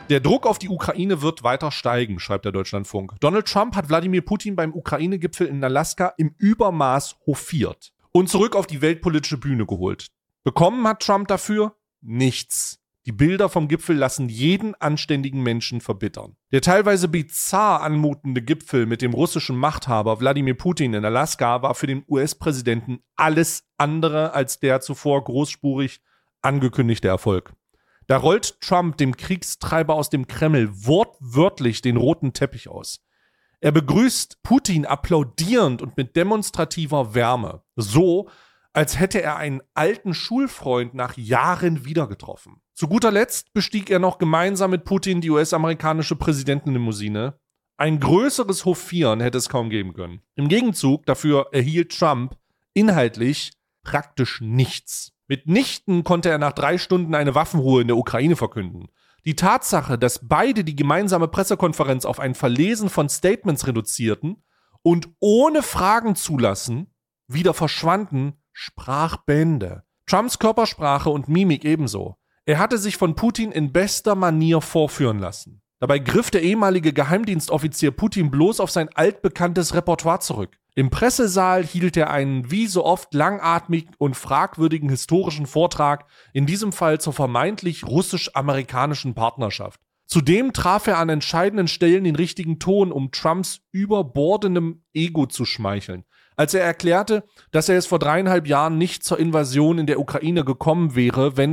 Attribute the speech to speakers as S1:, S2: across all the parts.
S1: Der Druck auf die Ukraine wird weiter steigen, schreibt der Deutschlandfunk. Donald Trump hat Wladimir Putin beim Ukraine-Gipfel in Alaska im Übermaß hofiert und zurück auf die weltpolitische Bühne geholt. Bekommen hat Trump dafür nichts. Die Bilder vom Gipfel lassen jeden anständigen Menschen verbittern. Der teilweise bizarr anmutende Gipfel mit dem russischen Machthaber Wladimir Putin in Alaska war für den US-Präsidenten alles andere als der zuvor großspurig angekündigte Erfolg. Da rollt Trump dem Kriegstreiber aus dem Kreml wortwörtlich den roten Teppich aus. Er begrüßt Putin applaudierend und mit demonstrativer Wärme. So, als hätte er einen alten Schulfreund nach Jahren wieder getroffen. Zu guter Letzt bestieg er noch gemeinsam mit Putin die US-amerikanische Präsidentenlimousine. Ein größeres Hofieren hätte es kaum geben können. Im Gegenzug dafür erhielt Trump inhaltlich praktisch nichts. Mitnichten konnte er nach 3 Stunden eine Waffenruhe in der Ukraine verkünden. Die Tatsache, dass beide die gemeinsame Pressekonferenz auf ein Verlesen von Statements reduzierten und ohne Fragen zulassen, wieder verschwanden, sprach Bände. Trumps Körpersprache und Mimik ebenso. Er hatte sich von Putin in bester Manier vorführen lassen. Dabei griff der ehemalige Geheimdienstoffizier Putin bloß auf sein altbekanntes Repertoire zurück. Im Pressesaal hielt er einen wie so oft langatmigen und fragwürdigen historischen Vortrag, in diesem Fall zur vermeintlich russisch-amerikanischen Partnerschaft. Zudem traf er an entscheidenden Stellen den richtigen Ton, um Trumps überbordendem Ego zu schmeicheln. Als er erklärte, dass er es vor 3,5 Jahren nicht zur Invasion in der Ukraine gekommen wäre, wenn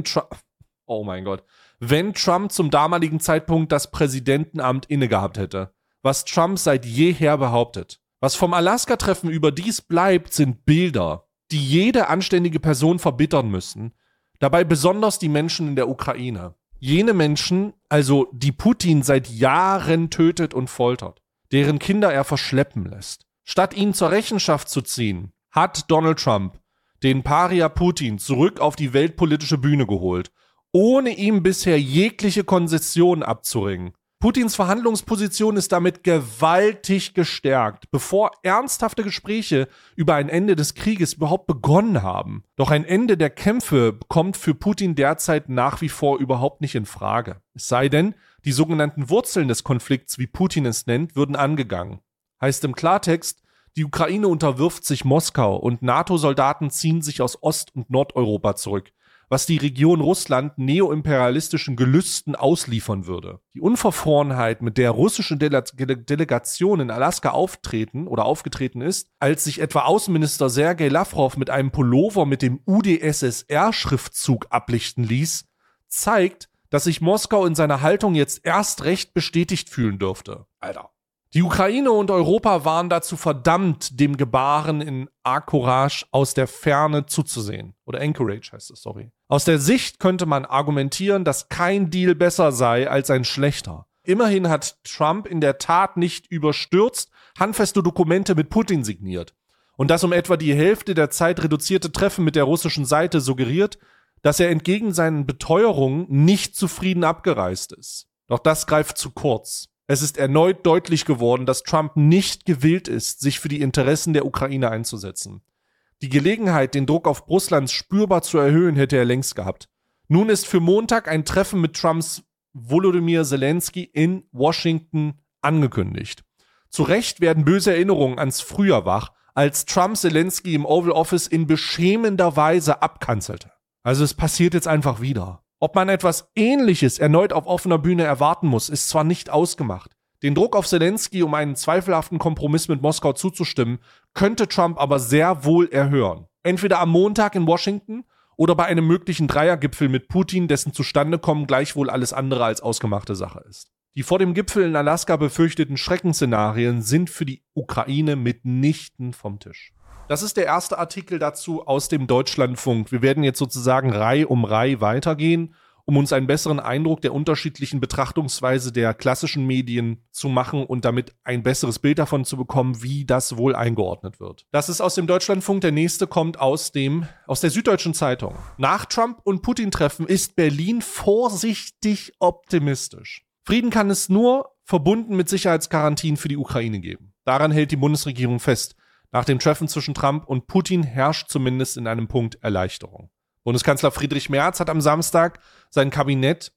S1: Trump zum damaligen Zeitpunkt das Präsidentenamt innegehabt hätte. Was Trump seit jeher behauptet. Was vom Alaska-Treffen überdies bleibt, sind Bilder, die jede anständige Person verbittern müssen. Dabei besonders die Menschen in der Ukraine. Jene Menschen, also die Putin seit Jahren tötet und foltert, deren Kinder er verschleppen lässt. Statt ihn zur Rechenschaft zu ziehen, hat Donald Trump den Paria Putin zurück auf die weltpolitische Bühne geholt, ohne ihm bisher jegliche Konzession abzuringen. Putins Verhandlungsposition ist damit gewaltig gestärkt, bevor ernsthafte Gespräche über ein Ende des Krieges überhaupt begonnen haben. Doch ein Ende der Kämpfe kommt für Putin derzeit nach wie vor überhaupt nicht in Frage. Es sei denn, die sogenannten Wurzeln des Konflikts, wie Putin es nennt, würden angegangen. Heißt im Klartext, die Ukraine unterwirft sich Moskau und NATO-Soldaten ziehen sich aus Ost- und Nordeuropa zurück, was die Region Russland neoimperialistischen Gelüsten ausliefern würde. Die Unverfrorenheit, mit der russische Delegation in Alaska aufgetreten ist, als sich etwa Außenminister Sergei Lavrov mit einem Pullover mit dem UdSSR-Schriftzug ablichten ließ, zeigt, dass sich Moskau in seiner Haltung jetzt erst recht bestätigt fühlen dürfte. Alter. Die Ukraine und Europa waren dazu verdammt, dem Gebaren in Anchorage aus der Ferne zuzusehen. Oder Anchorage heißt es, sorry. Aus der Sicht könnte man argumentieren, dass kein Deal besser sei als ein schlechter. Immerhin hat Trump in der Tat nicht überstürzt handfeste Dokumente mit Putin signiert. Und das um etwa die Hälfte der Zeit reduzierte Treffen mit der russischen Seite suggeriert, dass er entgegen seinen Beteuerungen nicht zufrieden abgereist ist. Doch das greift zu kurz. Es ist erneut deutlich geworden, dass Trump nicht gewillt ist, sich für die Interessen der Ukraine einzusetzen. Die Gelegenheit, den Druck auf Russland spürbar zu erhöhen, hätte er längst gehabt. Nun ist für Montag ein Treffen mit Trumps Volodymyr Zelensky in Washington angekündigt. Zu Recht werden böse Erinnerungen ans Frühjahr wach, als Trump Zelensky im Oval Office in beschämender Weise abkanzelte. Also es passiert jetzt einfach wieder. Ob man etwas Ähnliches erneut auf offener Bühne erwarten muss, ist zwar nicht ausgemacht. Den Druck auf Zelensky, um einen zweifelhaften Kompromiss mit Moskau zuzustimmen, könnte Trump aber sehr wohl erhören. Entweder am Montag in Washington oder bei einem möglichen Dreiergipfel mit Putin, dessen Zustandekommen gleichwohl alles andere als ausgemachte Sache ist. Die vor dem Gipfel in Alaska befürchteten Schreckensszenarien sind für die Ukraine mitnichten vom Tisch. Das ist der erste Artikel dazu aus dem Deutschlandfunk. Wir werden jetzt sozusagen Reihe um Reihe weitergehen, um uns einen besseren Eindruck der unterschiedlichen Betrachtungsweise der klassischen Medien zu machen und damit ein besseres Bild davon zu bekommen, wie das wohl eingeordnet wird. Das ist aus dem Deutschlandfunk. Der nächste kommt aus der Süddeutschen Zeitung. Nach Trump- und Putin-Treffen ist Berlin vorsichtig optimistisch. Frieden kann es nur verbunden mit Sicherheitsgarantien für die Ukraine geben. Daran hält die Bundesregierung fest. Nach dem Treffen zwischen Trump und Putin herrscht zumindest in einem Punkt Erleichterung. Bundeskanzler Friedrich Merz hat am Samstag sein Kabinett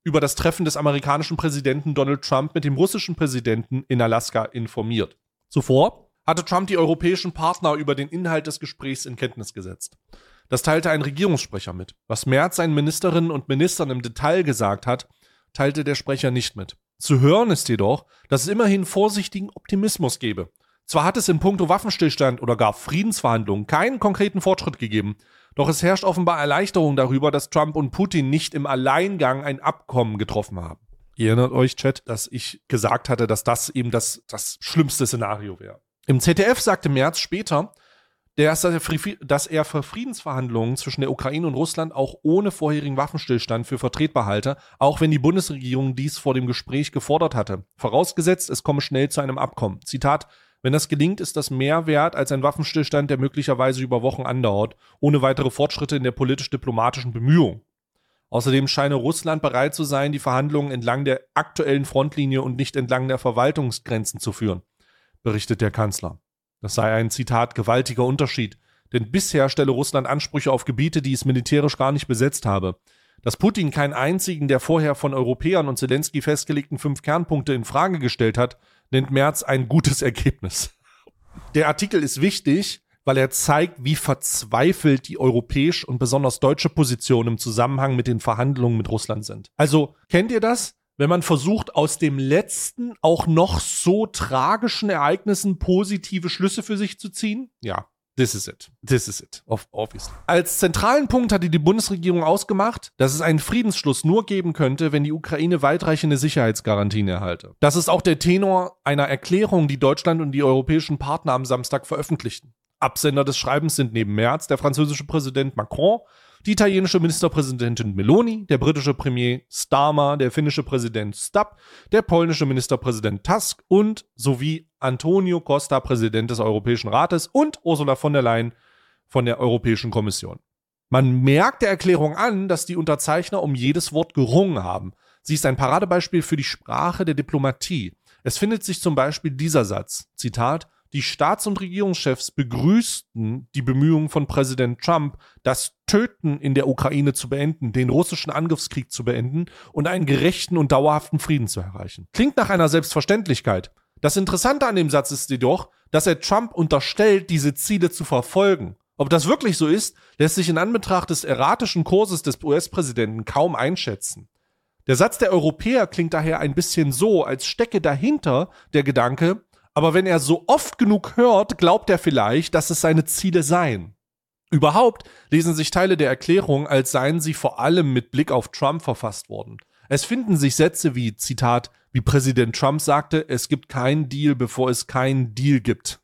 S1: über das Treffen des amerikanischen Präsidenten Donald Trump mit dem russischen Präsidenten in Alaska informiert. Zuvor hatte Trump die europäischen Partner über den Inhalt des Gesprächs in Kenntnis gesetzt. Das teilte ein Regierungssprecher mit. Was Merz seinen Ministerinnen und Ministern im Detail gesagt hat, teilte der Sprecher nicht mit. Zu hören ist jedoch, dass es immerhin vorsichtigen Optimismus gebe. Zwar hat es in puncto Waffenstillstand oder gar Friedensverhandlungen keinen konkreten Fortschritt gegeben, doch es herrscht offenbar Erleichterung darüber, dass Trump und Putin nicht im Alleingang ein Abkommen getroffen haben. Ihr erinnert euch, Chat, dass ich gesagt hatte, dass das eben das schlimmste Szenario wäre. Im ZDF sagte Merz später, dass er für Friedensverhandlungen zwischen der Ukraine und Russland auch ohne vorherigen Waffenstillstand für vertretbar halte, auch wenn die Bundesregierung dies vor dem Gespräch gefordert hatte. Vorausgesetzt, es komme schnell zu einem Abkommen. Zitat: Wenn das gelingt, ist das mehr wert als ein Waffenstillstand, der möglicherweise über Wochen andauert, ohne weitere Fortschritte in der politisch-diplomatischen Bemühung. Außerdem scheine Russland bereit zu sein, die Verhandlungen entlang der aktuellen Frontlinie und nicht entlang der Verwaltungsgrenzen zu führen, berichtet der Kanzler. Das sei ein, Zitat, gewaltiger Unterschied, denn bisher stelle Russland Ansprüche auf Gebiete, die es militärisch gar nicht besetzt habe. Dass Putin keinen einzigen der vorher von Europäern und Zelensky festgelegten 5 Kernpunkte in Frage gestellt hat, nennt Merz ein gutes Ergebnis. Der Artikel ist wichtig, weil er zeigt, wie verzweifelt die europäische und besonders deutsche Position im Zusammenhang mit den Verhandlungen mit Russland sind. Also, kennt ihr das? Wenn man versucht, aus dem letzten, auch noch so tragischen Ereignissen positive Schlüsse für sich zu ziehen? Ja, this is it. This is it. Obviously. Als zentralen Punkt hatte die Bundesregierung ausgemacht, dass es einen Friedensschluss nur geben könnte, wenn die Ukraine weitreichende Sicherheitsgarantien erhalte. Das ist auch der Tenor einer Erklärung, die Deutschland und die europäischen Partner am Samstag veröffentlichten. Absender des Schreibens sind neben Merz der französische Präsident Macron, die italienische Ministerpräsidentin Meloni, der britische Premier Starmer, der finnische Präsident Stubb, der polnische Ministerpräsident Tusk und sowie Antonio Costa, Präsident des Europäischen Rates, und Ursula von der Leyen von der Europäischen Kommission. Man merkt der Erklärung an, dass die Unterzeichner um jedes Wort gerungen haben. Sie ist ein Paradebeispiel für die Sprache der Diplomatie. Es findet sich zum Beispiel dieser Satz, Zitat: Die Staats- und Regierungschefs begrüßten die Bemühungen von Präsident Trump, das Töten in der Ukraine zu beenden, den russischen Angriffskrieg zu beenden und einen gerechten und dauerhaften Frieden zu erreichen. Klingt nach einer Selbstverständlichkeit. Das Interessante an dem Satz ist jedoch, dass er Trump unterstellt, diese Ziele zu verfolgen. Ob das wirklich so ist, lässt sich in Anbetracht des erratischen Kurses des US-Präsidenten kaum einschätzen. Der Satz der Europäer klingt daher ein bisschen so, als stecke dahinter der Gedanke, aber wenn er so oft genug hört, glaubt er vielleicht, dass es seine Ziele seien. Überhaupt lesen sich Teile der Erklärung, als seien sie vor allem mit Blick auf Trump verfasst worden. Es finden sich Sätze wie, Zitat, wie Präsident Trump sagte, es gibt keinen Deal, bevor es keinen Deal gibt.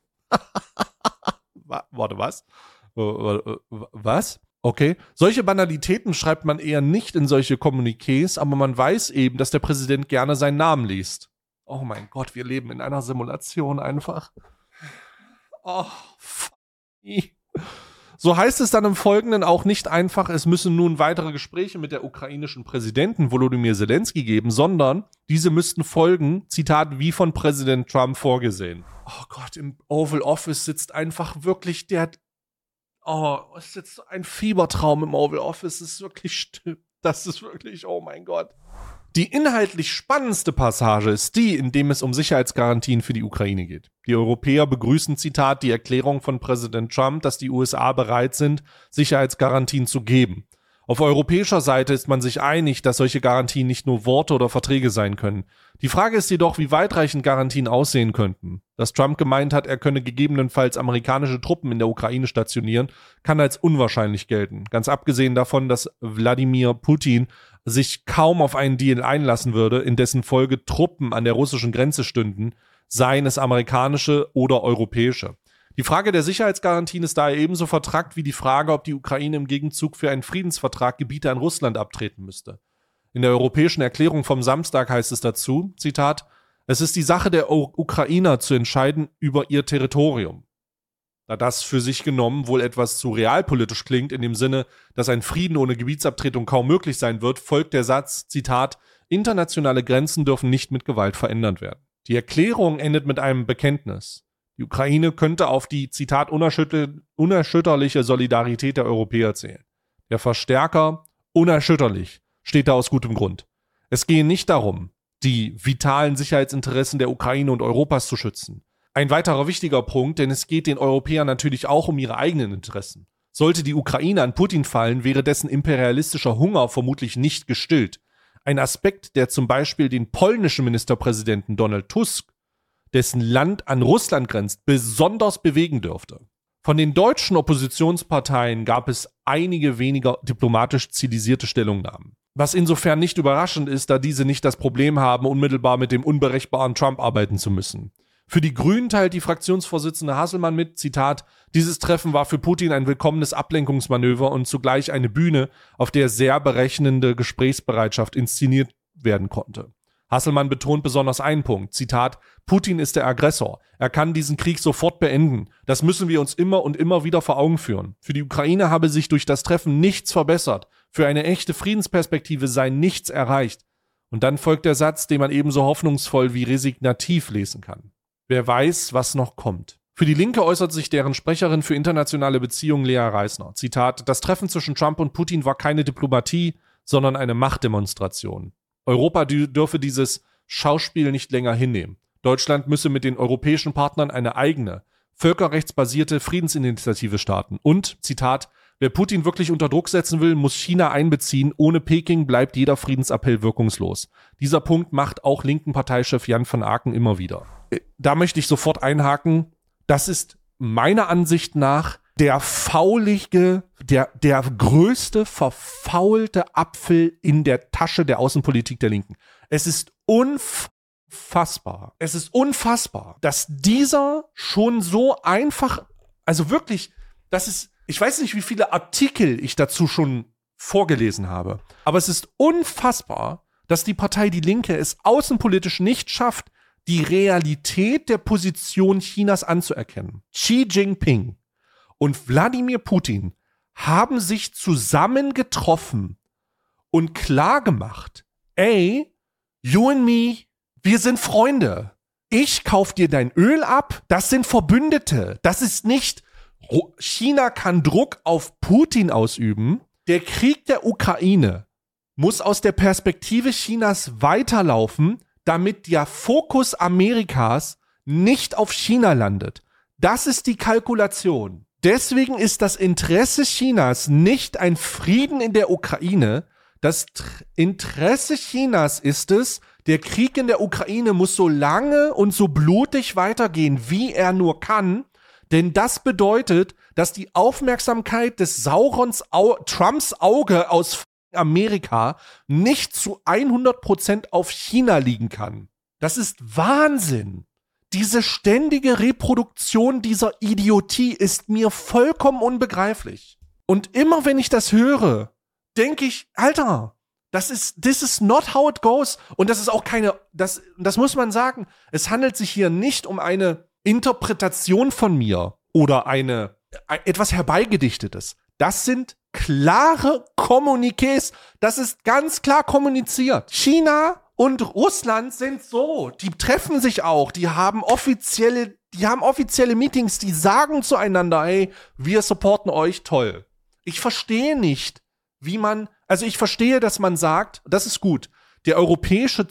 S1: Warte, was? Was? Okay. Solche Banalitäten schreibt man eher nicht in solche Kommuniqués, aber man weiß eben, dass der Präsident gerne seinen Namen liest. Oh mein Gott, wir leben in einer Simulation einfach. Oh, fuck. So heißt es dann im Folgenden auch nicht einfach, es müssen nun weitere Gespräche mit der ukrainischen Präsidenten Volodymyr Zelensky geben, sondern diese müssten folgen, Zitat, wie von Präsident Trump vorgesehen. Oh Gott, im Oval Office sitzt einfach wirklich es sitzt ein Fiebertraum im Oval Office, es ist wirklich still. Das ist wirklich, oh mein Gott. Die inhaltlich spannendste Passage ist die, in dem es um Sicherheitsgarantien für die Ukraine geht. Die Europäer begrüßen, Zitat, die Erklärung von Präsident Trump, dass die USA bereit sind, Sicherheitsgarantien zu geben. Auf europäischer Seite ist man sich einig, dass solche Garantien nicht nur Worte oder Verträge sein können. Die Frage ist jedoch, wie weitreichend Garantien aussehen könnten. Dass Trump gemeint hat, er könne gegebenenfalls amerikanische Truppen in der Ukraine stationieren, kann als unwahrscheinlich gelten. Ganz abgesehen davon, dass Wladimir Putin sich kaum auf einen Deal einlassen würde, in dessen Folge Truppen an der russischen Grenze stünden, seien es amerikanische oder europäische. Die Frage der Sicherheitsgarantien ist daher ebenso vertrackt wie die Frage, ob die Ukraine im Gegenzug für einen Friedensvertrag Gebiete an Russland abtreten müsste. In der europäischen Erklärung vom Samstag heißt es dazu, Zitat, es ist die Sache der Ukrainer zu entscheiden über ihr Territorium. Da das für sich genommen wohl etwas zu realpolitisch klingt, in dem Sinne, dass ein Frieden ohne Gebietsabtretung kaum möglich sein wird, folgt der Satz, Zitat, internationale Grenzen dürfen nicht mit Gewalt verändert werden. Die Erklärung endet mit einem Bekenntnis. Die Ukraine könnte auf die, Zitat, unerschütterliche Solidarität der Europäer zählen. Der Verstärker, unerschütterlich, steht da aus gutem Grund. Es gehe nicht darum, die vitalen Sicherheitsinteressen der Ukraine und Europas zu schützen. Ein weiterer wichtiger Punkt, denn es geht den Europäern natürlich auch um ihre eigenen Interessen. Sollte die Ukraine an Putin fallen, wäre dessen imperialistischer Hunger vermutlich nicht gestillt. Ein Aspekt, der zum Beispiel den polnischen Ministerpräsidenten Donald Tusk, dessen Land an Russland grenzt, besonders bewegen dürfte. Von den deutschen Oppositionsparteien gab es einige weniger diplomatisch stilisierte Stellungnahmen. Was insofern nicht überraschend ist, da diese nicht das Problem haben, unmittelbar mit dem unberechenbaren Trump arbeiten zu müssen. Für die Grünen teilt die Fraktionsvorsitzende Hasselmann mit, Zitat, dieses Treffen war für Putin ein willkommenes Ablenkungsmanöver und zugleich eine Bühne, auf der sehr berechnende Gesprächsbereitschaft inszeniert werden konnte. Hasselmann betont besonders einen Punkt, Zitat, Putin ist der Aggressor. Er kann diesen Krieg sofort beenden. Das müssen wir uns immer und immer wieder vor Augen führen. Für die Ukraine habe sich durch das Treffen nichts verbessert. Für eine echte Friedensperspektive sei nichts erreicht. Und dann folgt der Satz, den man ebenso hoffnungsvoll wie resignativ lesen kann. Wer weiß, was noch kommt. Für die Linke äußert sich deren Sprecherin für internationale Beziehungen Lea Reisner. Zitat, das Treffen zwischen Trump und Putin war keine Diplomatie, sondern eine Machtdemonstration. Europa dürfe dieses Schauspiel nicht länger hinnehmen. Deutschland müsse mit den europäischen Partnern eine eigene, völkerrechtsbasierte Friedensinitiative starten. Und, Zitat, wer Putin wirklich unter Druck setzen will, muss China einbeziehen. Ohne Peking bleibt jeder Friedensappell wirkungslos. Dieser Punkt macht auch linken Parteichef Jan van Aken immer wieder. Da möchte ich sofort einhaken. Das ist meiner Ansicht nach der größte verfaulte Apfel in der Tasche der Außenpolitik der Linken. Es ist unfassbar. Es ist unfassbar, dass dieser schon so einfach, also wirklich, das ist, ich weiß nicht, wie viele Artikel ich dazu schon vorgelesen habe, aber es ist unfassbar, dass die Partei Die Linke es außenpolitisch nicht schafft, die Realität der Position Chinas anzuerkennen. Xi Jinping und Wladimir Putin haben sich zusammengetroffen und klargemacht, ey, you and me, wir sind Freunde. Ich kauf dir dein Öl ab, das sind Verbündete. Das ist nicht, China kann Druck auf Putin ausüben. Der Krieg der Ukraine muss aus der Perspektive Chinas weiterlaufen, damit der Fokus Amerikas nicht auf China landet. Das ist die Kalkulation. Deswegen ist das Interesse Chinas nicht ein Frieden in der Ukraine. Das Interesse Chinas ist es, der Krieg in der Ukraine muss so lange und so blutig weitergehen, wie er nur kann. Denn das bedeutet, dass die Aufmerksamkeit des Saurons Trumps Auge aus Amerika nicht zu 100% auf China liegen kann. Das ist Wahnsinn. Diese ständige Reproduktion dieser Idiotie ist mir vollkommen unbegreiflich. Und immer wenn ich das höre, denke ich, Alter, this is not how it goes. Und das ist auch das muss man sagen, es handelt sich hier nicht um eine Interpretation von mir oder etwas Herbeigedichtetes. Das sind klare Kommuniqués. Das ist ganz klar kommuniziert. China und Russland sind so. Die treffen sich auch. Die haben offizielle Meetings. Die sagen zueinander, hey, wir supporten euch, toll. Ich verstehe nicht, ich verstehe, dass man sagt, das ist gut. Eine europäische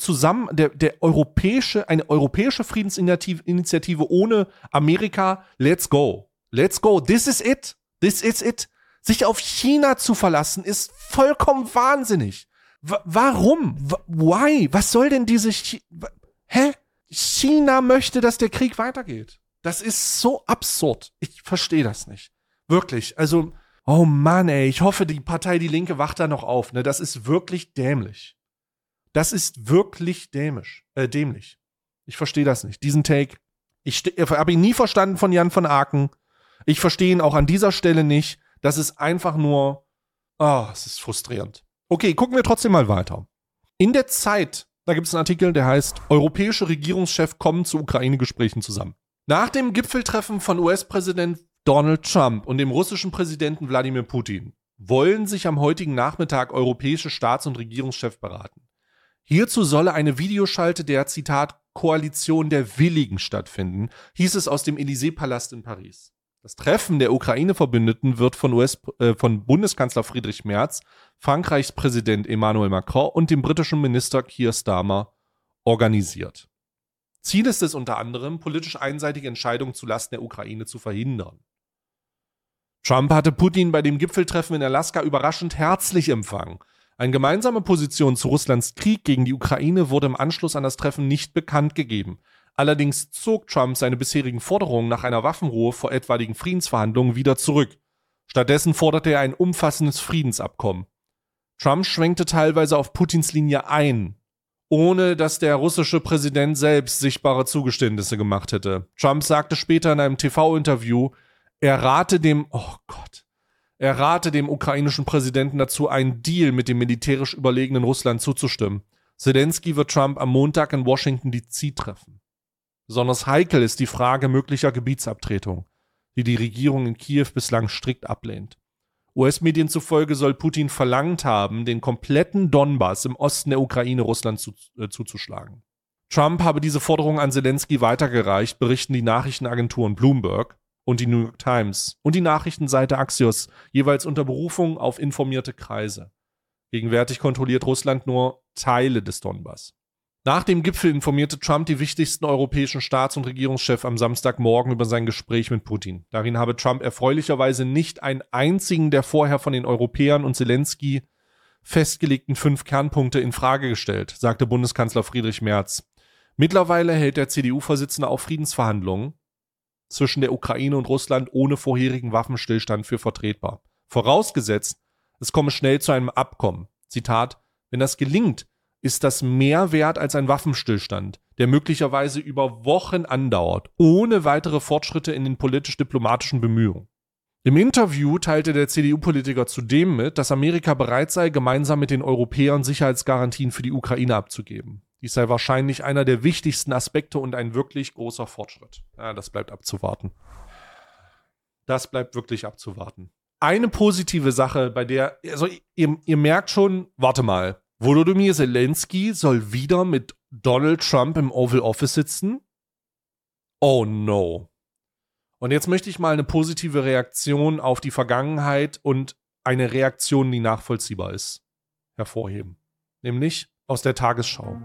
S1: Friedensinitiative ohne Amerika, let's go. Let's go. This is it. This is it. Sich auf China zu verlassen, ist vollkommen wahnsinnig. Warum? Why? Was soll denn diese China möchte, dass der Krieg weitergeht. Das ist so absurd. Ich verstehe das nicht. Wirklich. Also, oh Mann, ey. Ich hoffe, die Partei Die Linke wacht da noch auf. Ne? Das ist wirklich dämlich. Das ist wirklich dämlich. Ich verstehe das nicht. Diesen Take. Ich habe ihn nie verstanden von Jan van Aken. Ich verstehe ihn auch an dieser Stelle nicht. Das ist einfach nur, es ist frustrierend. Okay, gucken wir trotzdem mal weiter. In der Zeit, da gibt es einen Artikel, der heißt, europäische Regierungschefs kommen zu Ukraine-Gesprächen zusammen. Nach dem Gipfeltreffen von US-Präsident Donald Trump und dem russischen Präsidenten Wladimir Putin wollen sich am heutigen Nachmittag europäische Staats- und Regierungschefs beraten. Hierzu solle eine Videoschalte der, Zitat, Koalition der Willigen stattfinden, hieß es aus dem Élysée-Palast in Paris. Das Treffen der Ukraine-Verbündeten wird von Bundeskanzler Friedrich Merz, Frankreichs Präsident Emmanuel Macron und dem britischen Minister Keir Starmer organisiert. Ziel ist es unter anderem, politisch einseitige Entscheidungen zulasten der Ukraine zu verhindern. Trump hatte Putin bei dem Gipfeltreffen in Alaska überraschend herzlich empfangen. Eine gemeinsame Position zu Russlands Krieg gegen die Ukraine wurde im Anschluss an das Treffen nicht bekannt gegeben. Allerdings zog Trump seine bisherigen Forderungen nach einer Waffenruhe vor etwaigen Friedensverhandlungen wieder zurück. Stattdessen forderte er ein umfassendes Friedensabkommen. Trump schwenkte teilweise auf Putins Linie ein, ohne dass der russische Präsident selbst sichtbare Zugeständnisse gemacht hätte. Trump sagte später in einem TV-Interview, er rate dem ukrainischen Präsidenten dazu, einen Deal mit dem militärisch überlegenen Russland zuzustimmen. Zelensky wird Trump am Montag in Washington D.C. treffen. Besonders heikel ist die Frage möglicher Gebietsabtretung, die die Regierung in Kiew bislang strikt ablehnt. US-Medien zufolge soll Putin verlangt haben, den kompletten Donbass im Osten der Ukraine Russland zuzuschlagen. Trump habe diese Forderung an Zelensky weitergereicht, berichten die Nachrichtenagenturen Bloomberg und die New York Times und die Nachrichtenseite Axios, jeweils unter Berufung auf informierte Kreise. Gegenwärtig kontrolliert Russland nur Teile des Donbass. Nach dem Gipfel informierte Trump die wichtigsten europäischen Staats- und Regierungschefs am Samstagmorgen über sein Gespräch mit Putin. Darin habe Trump erfreulicherweise nicht einen einzigen der vorher von den Europäern und Zelensky festgelegten 5 Kernpunkte in Frage gestellt, sagte Bundeskanzler Friedrich Merz. Mittlerweile hält der CDU-Vorsitzende auch Friedensverhandlungen zwischen der Ukraine und Russland ohne vorherigen Waffenstillstand für vertretbar. Vorausgesetzt, es komme schnell zu einem Abkommen. Zitat, wenn das gelingt, ist das mehr wert als ein Waffenstillstand, der möglicherweise über Wochen andauert, ohne weitere Fortschritte in den politisch-diplomatischen Bemühungen. Im Interview teilte der CDU-Politiker zudem mit, dass Amerika bereit sei, gemeinsam mit den Europäern Sicherheitsgarantien für die Ukraine abzugeben. Dies sei wahrscheinlich einer der wichtigsten Aspekte und ein wirklich großer Fortschritt. Ja, das bleibt abzuwarten. Das bleibt wirklich abzuwarten. Eine positive Sache, bei der, also ihr merkt schon, warte mal, Volodymyr Zelensky soll wieder mit Donald Trump im Oval Office sitzen? Oh no. Und jetzt möchte ich mal eine positive Reaktion auf die Vergangenheit und eine Reaktion, die nachvollziehbar ist, hervorheben. Nämlich aus der Tagesschau.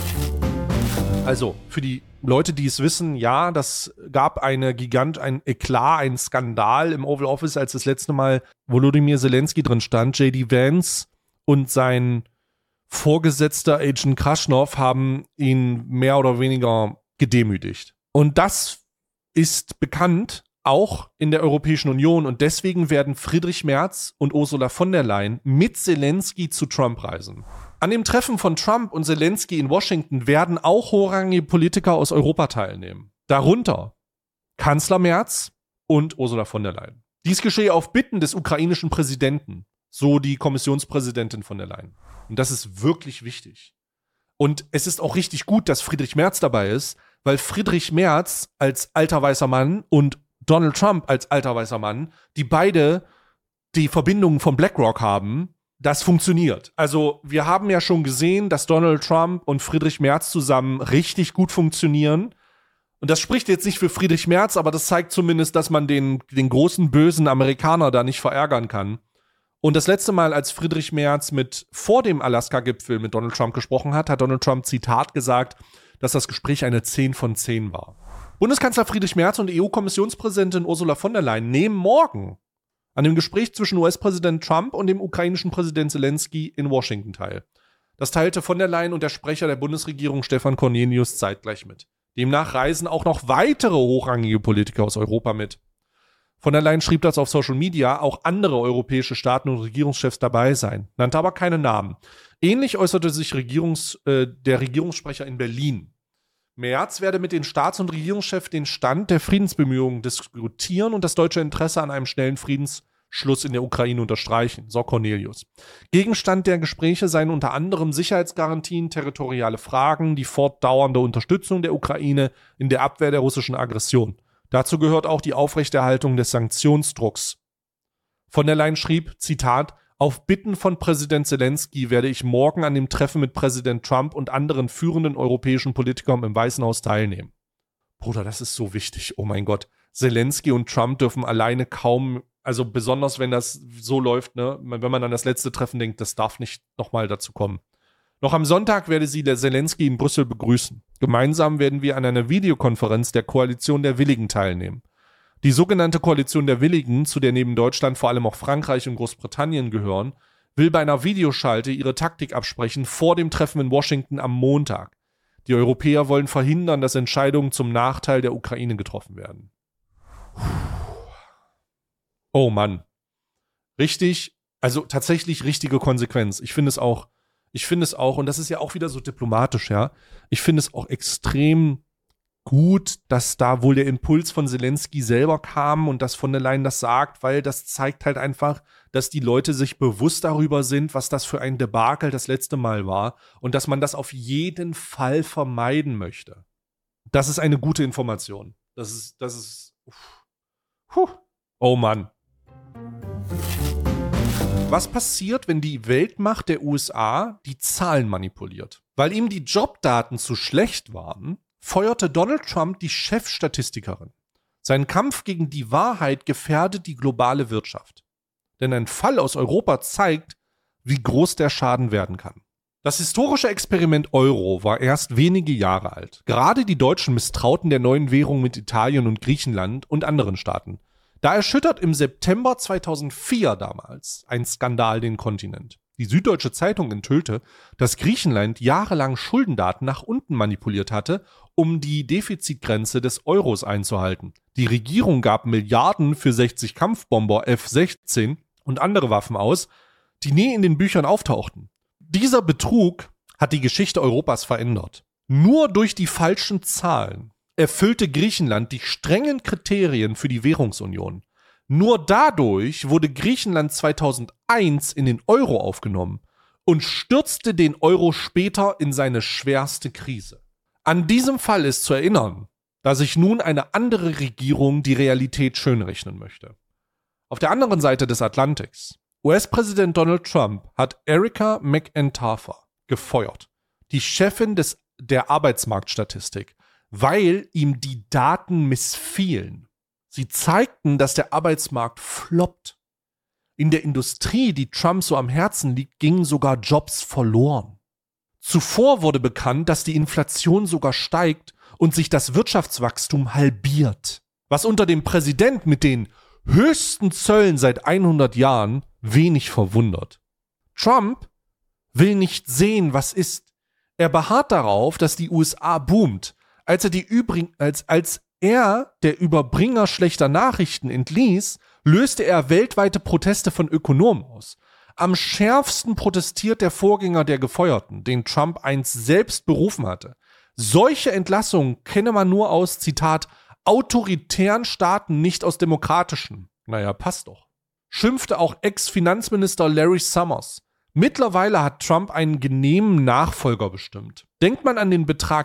S1: Also, für die Leute, die es wissen, ja, das gab ein Eklat, einen Skandal im Oval Office, als das letzte Mal Volodymyr Zelensky drin stand. J.D. Vance und sein Vorgesetzter Agent Krasnov haben ihn mehr oder weniger gedemütigt. Und das ist bekannt, auch in der Europäischen Union. Und deswegen werden Friedrich Merz und Ursula von der Leyen mit Zelensky zu Trump reisen. An dem Treffen von Trump und Zelensky in Washington werden auch hochrangige Politiker aus Europa teilnehmen. Darunter Kanzler Merz und Ursula von der Leyen. Dies geschehe auf Bitten des ukrainischen Präsidenten, so die Kommissionspräsidentin von der Leyen. Und das ist wirklich wichtig. Und es ist auch richtig gut, dass Friedrich Merz dabei ist, weil Friedrich Merz als alter weißer Mann und Donald Trump als alter weißer Mann, die beide die Verbindungen von BlackRock haben, das funktioniert. Also wir haben ja schon gesehen, dass Donald Trump und Friedrich Merz zusammen richtig gut funktionieren. Und das spricht jetzt nicht für Friedrich Merz, aber das zeigt zumindest, dass man den großen, bösen Amerikaner da nicht verärgern kann. Und das letzte Mal, als Friedrich Merz vor dem Alaska-Gipfel mit Donald Trump gesprochen hat, hat Donald Trump, Zitat, gesagt, dass das Gespräch eine 10 von 10 war. Bundeskanzler Friedrich Merz und EU-Kommissionspräsidentin Ursula von der Leyen nehmen morgen an dem Gespräch zwischen US-Präsident Trump und dem ukrainischen Präsident Zelensky in Washington teil. Das teilte von der Leyen und der Sprecher der Bundesregierung Stefan Cornelius zeitgleich mit. Demnach reisen auch noch weitere hochrangige Politiker aus Europa mit. Von der Leyen schrieb das auf Social Media, auch andere europäische Staaten und Regierungschefs dabei seien, nannte aber keine Namen. Ähnlich äußerte sich der Regierungssprecher in Berlin. Merz werde mit den Staats- und Regierungschefs den Stand der Friedensbemühungen diskutieren und das deutsche Interesse an einem schnellen Friedensschluss in der Ukraine unterstreichen, so Cornelius. Gegenstand der Gespräche seien unter anderem Sicherheitsgarantien, territoriale Fragen, die fortdauernde Unterstützung der Ukraine in der Abwehr der russischen Aggression. Dazu gehört auch die Aufrechterhaltung des Sanktionsdrucks. Von der Leyen schrieb, Zitat, auf Bitten von Präsident Zelensky werde ich morgen an dem Treffen mit Präsident Trump und anderen führenden europäischen Politikern im Weißen Haus teilnehmen. Bruder, das ist so wichtig. Oh mein Gott. Zelensky und Trump dürfen alleine kaum, also besonders wenn das so läuft, ne, wenn man an das letzte Treffen denkt, das darf nicht nochmal dazu kommen. Noch am Sonntag werde sie der Zelensky in Brüssel begrüßen. Gemeinsam werden wir an einer Videokonferenz der Koalition der Willigen teilnehmen. Die sogenannte Koalition der Willigen, zu der neben Deutschland vor allem auch Frankreich und Großbritannien gehören, will bei einer Videoschalte ihre Taktik absprechen vor dem Treffen in Washington am Montag. Die Europäer wollen verhindern, dass Entscheidungen zum Nachteil der Ukraine getroffen werden. Oh Mann. Richtig, also tatsächlich richtige Konsequenz. Ich finde es auch, und das ist ja auch wieder so diplomatisch, ja, ich finde es auch extrem gut, dass da wohl der Impuls von Zelensky selber kam und dass von der Leyen das sagt, weil das zeigt halt einfach, dass die Leute sich bewusst darüber sind, was das für ein Debakel das letzte Mal war und dass man das auf jeden Fall vermeiden möchte. Das ist eine gute Information. Das ist, oh Mann. Was passiert, wenn die Weltmacht der USA die Zahlen manipuliert? Weil ihm die Jobdaten zu schlecht waren, feuerte Donald Trump die Chefstatistikerin. Sein Kampf gegen die Wahrheit gefährdet die globale Wirtschaft. Denn ein Fall aus Europa zeigt, wie groß der Schaden werden kann. Das historische Experiment Euro war erst wenige Jahre alt. Gerade die Deutschen misstrauten der neuen Währung mit Italien und Griechenland und anderen Staaten. Da erschüttert im September 2004 damals ein Skandal den Kontinent. Die Süddeutsche Zeitung enthüllte, dass Griechenland jahrelang Schuldendaten nach unten manipuliert hatte, um die Defizitgrenze des Euros einzuhalten. Die Regierung gab Milliarden für 60 Kampfbomber F-16 und andere Waffen aus, die nie in den Büchern auftauchten. Dieser Betrug hat die Geschichte Europas verändert. Nur durch die falschen Zahlen erfüllte Griechenland die strengen Kriterien für die Währungsunion. Nur dadurch wurde Griechenland 2001 in den Euro aufgenommen und stürzte den Euro später in seine schwerste Krise. An diesem Fall ist zu erinnern, da sich nun eine andere Regierung die Realität schönrechnen möchte. Auf der anderen Seite des Atlantiks, US-Präsident Donald Trump hat Erica McEntaffer gefeuert, die Chefin der Arbeitsmarktstatistik, weil ihm die Daten missfielen. Sie zeigten, dass der Arbeitsmarkt floppt. In der Industrie, die Trump so am Herzen liegt, gingen sogar Jobs verloren. Zuvor wurde bekannt, dass die Inflation sogar steigt und sich das Wirtschaftswachstum halbiert. Was unter dem Präsident mit den höchsten Zöllen seit 100 Jahren wenig verwundert. Trump will nicht sehen, was ist. Er beharrt darauf, dass die USA boomt. Als er der Überbringer schlechter Nachrichten entließ, löste er weltweite Proteste von Ökonomen aus. Am schärfsten protestiert der Vorgänger der Gefeuerten, den Trump einst selbst berufen hatte. Solche Entlassungen kenne man nur aus, Zitat, autoritären Staaten, nicht aus demokratischen. Naja, passt doch. Schimpfte auch Ex-Finanzminister Larry Summers. Mittlerweile hat Trump einen genehmen Nachfolger bestimmt. Denkt man an den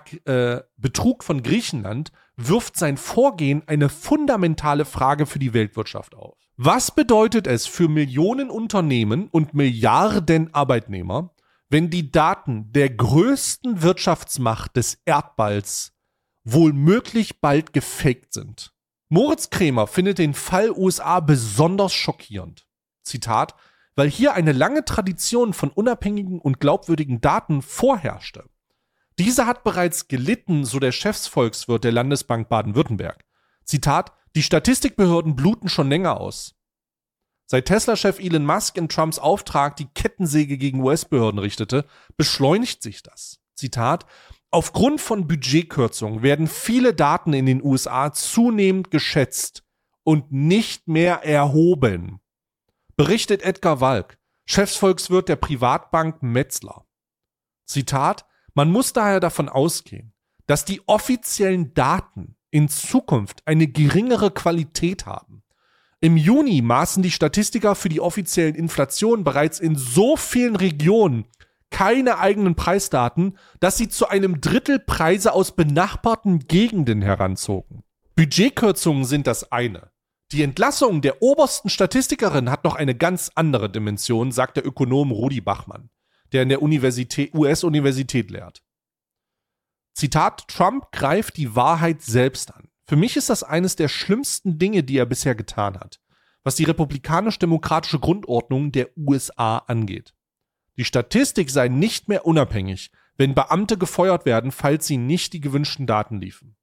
S1: Betrug von Griechenland, wirft sein Vorgehen eine fundamentale Frage für die Weltwirtschaft auf. Was bedeutet es für Millionen Unternehmen und Milliarden Arbeitnehmer, wenn die Daten der größten Wirtschaftsmacht des Erdballs wohlmöglich bald gefaked sind? Moritz Krämer findet den Fall USA besonders schockierend. Zitat: weil hier eine lange Tradition von unabhängigen und glaubwürdigen Daten vorherrschte. Diese hat bereits gelitten, so der Chefsvolkswirt der Landesbank Baden-Württemberg. Zitat: die Statistikbehörden bluten schon länger aus. Seit Tesla-Chef Elon Musk in Trumps Auftrag die Kettensäge gegen US-Behörden richtete, beschleunigt sich das. Zitat: aufgrund von Budgetkürzungen werden viele Daten in den USA zunehmend geschätzt und nicht mehr erhoben. Berichtet Edgar Walk, Chefsvolkswirt der Privatbank Metzler. Zitat: man muss daher davon ausgehen, dass die offiziellen Daten in Zukunft eine geringere Qualität haben. Im Juni maßen die Statistiker für die offiziellen Inflationen bereits in so vielen Regionen keine eigenen Preisdaten, dass sie zu einem Drittel Preise aus benachbarten Gegenden heranzogen. Budgetkürzungen sind das eine. Die Entlassung der obersten Statistikerin hat noch eine ganz andere Dimension, sagt der Ökonom Rudi Bachmann, der in der US-Universität lehrt. Zitat: Trump greift die Wahrheit selbst an. Für mich ist das eines der schlimmsten Dinge, die er bisher getan hat, was die republikanisch-demokratische Grundordnung der USA angeht. Die Statistik sei nicht mehr unabhängig, wenn Beamte gefeuert werden, falls sie nicht die gewünschten Daten liefern.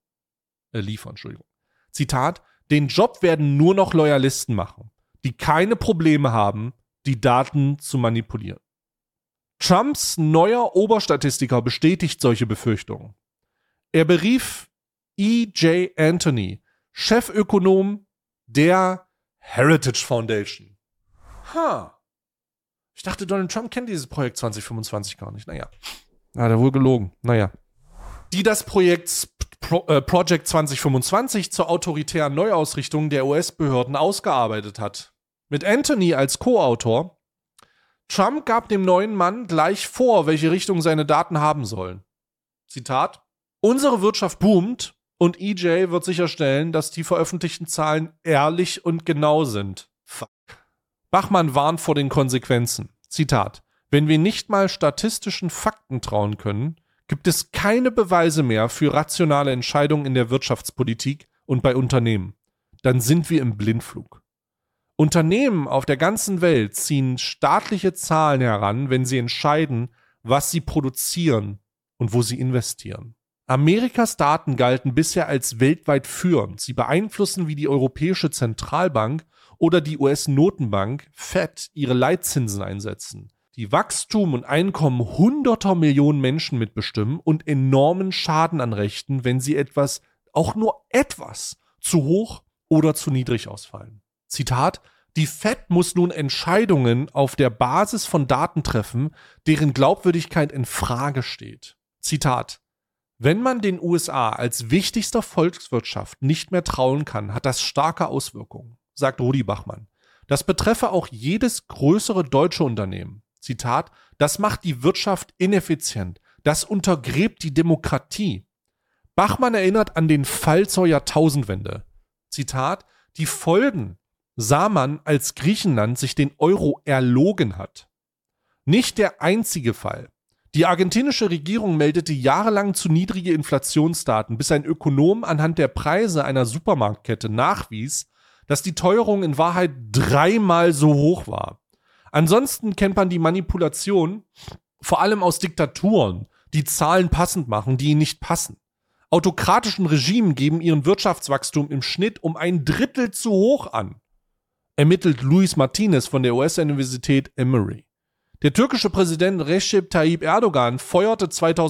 S1: Zitat: Den Job werden nur noch Loyalisten machen, die keine Probleme haben, die Daten zu manipulieren. Trumps neuer Oberstatistiker bestätigt solche Befürchtungen. Er berief E.J. Anthony, Chefökonom der Heritage Foundation. Ich dachte, Donald Trump kennt dieses Projekt 2025 gar nicht. Naja, hat er wohl gelogen. Naja. Die das Projekt Project 2025 zur autoritären Neuausrichtung der US-Behörden ausgearbeitet hat. Mit Anthony als Co-Autor. Trump gab dem neuen Mann gleich vor, welche Richtung seine Daten haben sollen. Zitat: Unsere Wirtschaft boomt und EJ wird sicherstellen, dass die veröffentlichten Zahlen ehrlich und genau sind. Fuck. Bachmann warnt vor den Konsequenzen. Zitat: Wenn wir nicht mal statistischen Fakten trauen können, gibt es keine Beweise mehr für rationale Entscheidungen in der Wirtschaftspolitik und bei Unternehmen. Dann sind wir im Blindflug. Unternehmen auf der ganzen Welt ziehen staatliche Zahlen heran, wenn sie entscheiden, was sie produzieren und wo sie investieren. Amerikas Daten galten bisher als weltweit führend. Sie beeinflussen, wie die Europäische Zentralbank oder die US-Notenbank Fed ihre Leitzinsen einsetzen, die Wachstum und Einkommen hunderter Millionen Menschen mitbestimmen und enormen Schaden anrichten, wenn sie auch nur etwas, zu hoch oder zu niedrig ausfallen. Zitat: Die Fed muss nun Entscheidungen auf der Basis von Daten treffen, deren Glaubwürdigkeit in Frage steht. Zitat: Wenn man den USA als wichtigster Volkswirtschaft nicht mehr trauen kann, hat das starke Auswirkungen, sagt Rudi Bachmann. Das betreffe auch jedes größere deutsche Unternehmen. Zitat: Das macht die Wirtschaft ineffizient. Das untergräbt die Demokratie. Bachmann erinnert an den Fall zur Jahrtausendwende. Zitat: Die Folgen sah man, als Griechenland sich den Euro erlogen hat. Nicht der einzige Fall. Die argentinische Regierung meldete jahrelang zu niedrige Inflationsdaten, bis ein Ökonom anhand der Preise einer Supermarktkette nachwies, dass die Teuerung in Wahrheit 3-mal so hoch war. Ansonsten kennt man die Manipulation vor allem aus Diktaturen, die Zahlen passend machen, die ihnen nicht passen. Autokratischen Regimen geben ihren Wirtschaftswachstum im Schnitt um 1/3 zu hoch an, ermittelt Luis Martinez von der US-Universität Emory. Der türkische Präsident Recep Tayyip Erdogan feuerte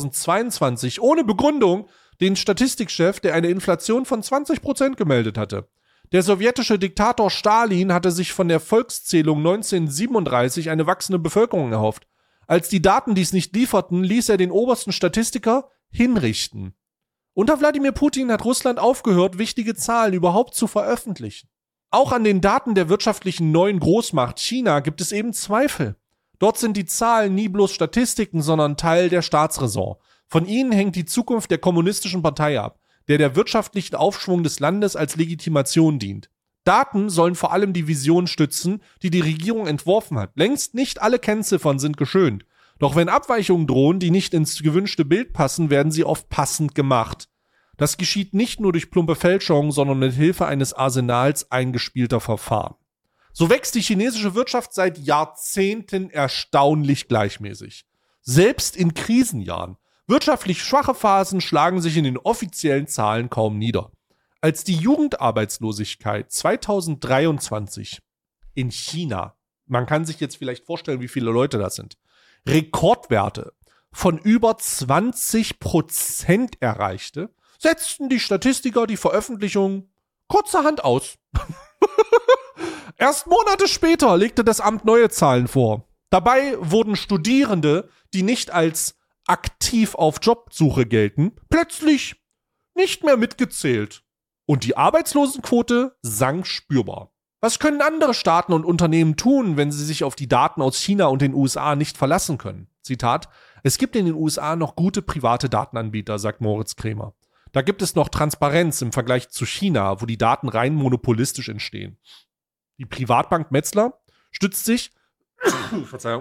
S1: 2022 ohne Begründung den Statistikchef, der eine Inflation von 20% gemeldet hatte. Der sowjetische Diktator Stalin hatte sich von der Volkszählung 1937 eine wachsende Bevölkerung erhofft. Als die Daten dies nicht lieferten, ließ er den obersten Statistiker hinrichten. Unter Wladimir Putin hat Russland aufgehört, wichtige Zahlen überhaupt zu veröffentlichen. Auch an den Daten der wirtschaftlichen neuen Großmacht China gibt es eben Zweifel. Dort sind die Zahlen nie bloß Statistiken, sondern Teil der Staatsräson. Von ihnen hängt die Zukunft der kommunistischen Partei ab, der wirtschaftlichen Aufschwung des Landes als Legitimation dient. Daten sollen vor allem die Vision stützen, die die Regierung entworfen hat. Längst nicht alle Kennziffern sind geschönt. Doch wenn Abweichungen drohen, die nicht ins gewünschte Bild passen, werden sie oft passend gemacht. Das geschieht nicht nur durch plumpe Fälschungen, sondern mit Hilfe eines Arsenals eingespielter Verfahren. So wächst die chinesische Wirtschaft seit Jahrzehnten erstaunlich gleichmäßig. Selbst in Krisenjahren. Wirtschaftlich schwache Phasen schlagen sich in den offiziellen Zahlen kaum nieder. Als die Jugendarbeitslosigkeit 2023 in China, man kann sich jetzt vielleicht vorstellen, wie viele Leute das sind, Rekordwerte von über 20% erreichte, setzten die Statistiker die Veröffentlichung kurzerhand aus. Erst Monate später legte das Amt neue Zahlen vor. Dabei wurden Studierende, die nicht als aktiv auf Jobsuche gelten, plötzlich nicht mehr mitgezählt. Und die Arbeitslosenquote sank spürbar. Was können andere Staaten und Unternehmen tun, wenn sie sich auf die Daten aus China und den USA nicht verlassen können? Zitat: Es gibt in den USA noch gute private Datenanbieter, sagt Moritz Krämer. Da gibt es noch Transparenz im Vergleich zu China, wo die Daten rein monopolistisch entstehen. Die Privatbank Metzler stützt sich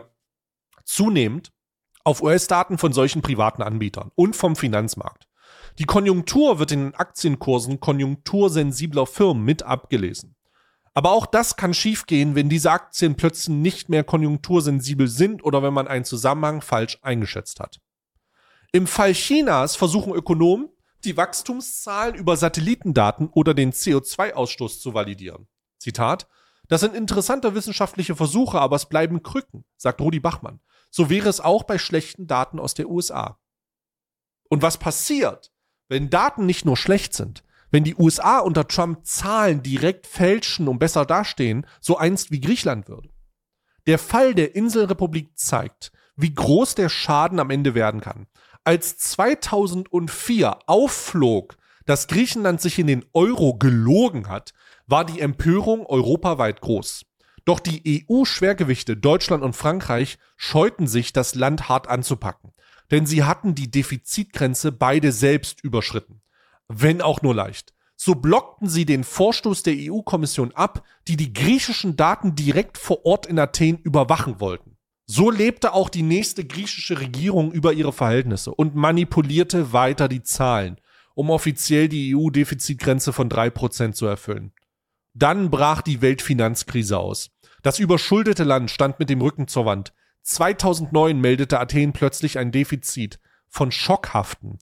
S1: zunehmend auf US-Daten von solchen privaten Anbietern und vom Finanzmarkt. Die Konjunktur wird in den Aktienkursen konjunktursensibler Firmen mit abgelesen. Aber auch das kann schiefgehen, wenn diese Aktien plötzlich nicht mehr konjunktursensibel sind oder wenn man einen Zusammenhang falsch eingeschätzt hat. Im Fall Chinas versuchen Ökonomen, die Wachstumszahlen über Satellitendaten oder den CO2-Ausstoß zu validieren. Zitat: Das sind interessante wissenschaftliche Versuche, aber es bleiben Krücken, sagt Rudi Bachmann. So wäre es auch bei schlechten Daten aus der USA. Und was passiert, wenn Daten nicht nur schlecht sind, wenn die USA unter Trump Zahlen direkt fälschen und besser dastehen, so einst wie Griechenland würde? Der Fall der Inselrepublik zeigt, wie groß der Schaden am Ende werden kann. Als 2004 aufflog, dass Griechenland sich in den Euro gelogen hat, war die Empörung europaweit groß. Doch die EU-Schwergewichte Deutschland und Frankreich scheuten sich, das Land hart anzupacken. Denn sie hatten die Defizitgrenze beide selbst überschritten. Wenn auch nur leicht. So blockten sie den Vorstoß der EU-Kommission ab, die griechischen Daten direkt vor Ort in Athen überwachen wollten. So lebte auch die nächste griechische Regierung über ihre Verhältnisse und manipulierte weiter die Zahlen, um offiziell die EU-Defizitgrenze von 3% zu erfüllen. Dann brach die Weltfinanzkrise aus. Das überschuldete Land stand mit dem Rücken zur Wand. 2009 meldete Athen plötzlich ein Defizit von schockhaften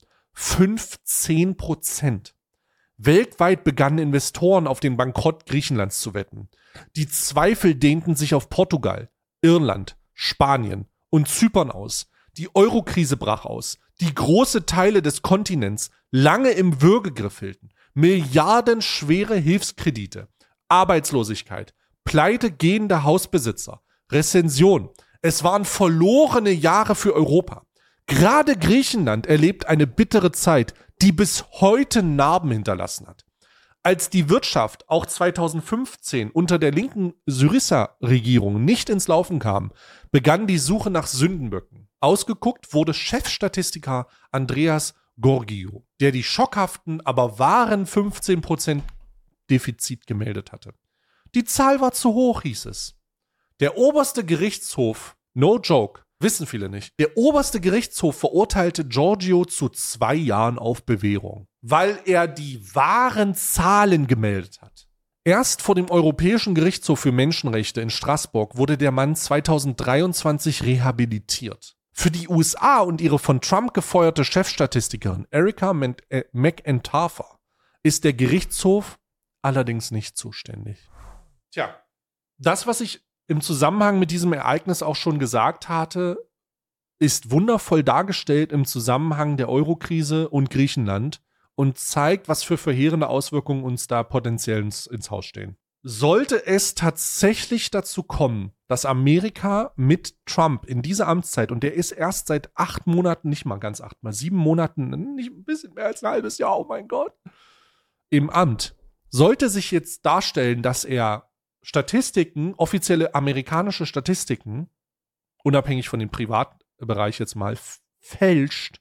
S1: 15%. Weltweit begannen Investoren auf den Bankrott Griechenlands zu wetten. Die Zweifel dehnten sich auf Portugal, Irland, Spanien und Zypern aus. Die Eurokrise brach aus. Die große Teile des Kontinents lange im Würgegriff hielten. Milliardenschwere Hilfskredite, Arbeitslosigkeit, pleitegehende Hausbesitzer, Rezession. Es waren verlorene Jahre für Europa. Gerade Griechenland erlebt eine bittere Zeit, die bis heute Narben hinterlassen hat. Als die Wirtschaft auch 2015 unter der linken Syriza-Regierung nicht ins Laufen kam, begann die Suche nach Sündenböcken. Ausgeguckt wurde Chefstatistiker Andreas Georgiou, der die schockhaften, aber wahren 15% Defizit gemeldet hatte. Die Zahl war zu hoch, hieß es. Der oberste Gerichtshof, no joke, wissen viele nicht, der oberste Gerichtshof verurteilte Georgiou zu 2 Jahren auf Bewährung, weil er die wahren Zahlen gemeldet hat. Erst vor dem Europäischen Gerichtshof für Menschenrechte in Straßburg wurde der Mann 2023 rehabilitiert. Für die USA und ihre von Trump gefeuerte Chefstatistikerin Erika McEntaffer ist der Gerichtshof allerdings nicht zuständig. Tja, das, was ich im Zusammenhang mit diesem Ereignis auch schon gesagt hatte, ist wundervoll dargestellt im Zusammenhang der Eurokrise und Griechenland und zeigt, was für verheerende Auswirkungen uns da potenziell ins Haus stehen. Sollte es tatsächlich dazu kommen, dass Amerika mit Trump in dieser Amtszeit, und der ist erst seit 8 Monaten, nicht mal ganz 8 mal, 7 Monaten, nicht ein bisschen mehr als ein halbes Jahr, oh mein Gott, im Amt, sollte sich jetzt darstellen, dass er Statistiken, offizielle amerikanische Statistiken, unabhängig von dem Privatbereich jetzt mal, fälscht,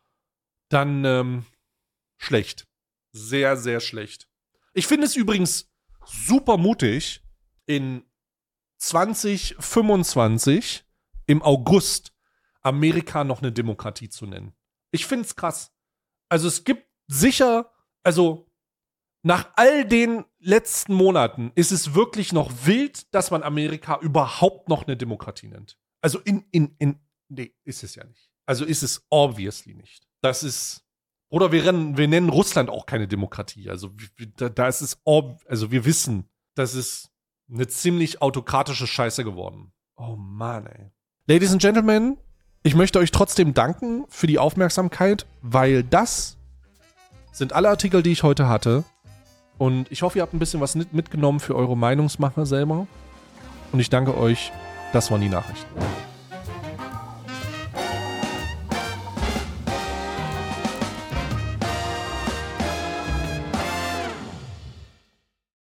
S1: dann schlecht. Sehr, sehr schlecht. Ich finde es übrigens super mutig, in 2025 im August Amerika noch eine Demokratie zu nennen. Ich finde es krass. Also es gibt sicher, also nach all den letzten Monaten ist es wirklich noch wild, dass man Amerika überhaupt noch eine Demokratie nennt. Also nee, ist es ja nicht. Also ist es obviously nicht. Das ist, oder wir nennen Russland auch keine Demokratie. Also da ist es, also wir wissen, das ist eine ziemlich autokratische Scheiße geworden. Oh Mann, ey. Ladies and Gentlemen, ich möchte euch trotzdem danken für die Aufmerksamkeit, weil das sind alle Artikel, die ich heute hatte. Und ich hoffe, ihr habt ein bisschen was mitgenommen für eure Meinungsmache selber. Und ich danke euch. Das waren die Nachrichten.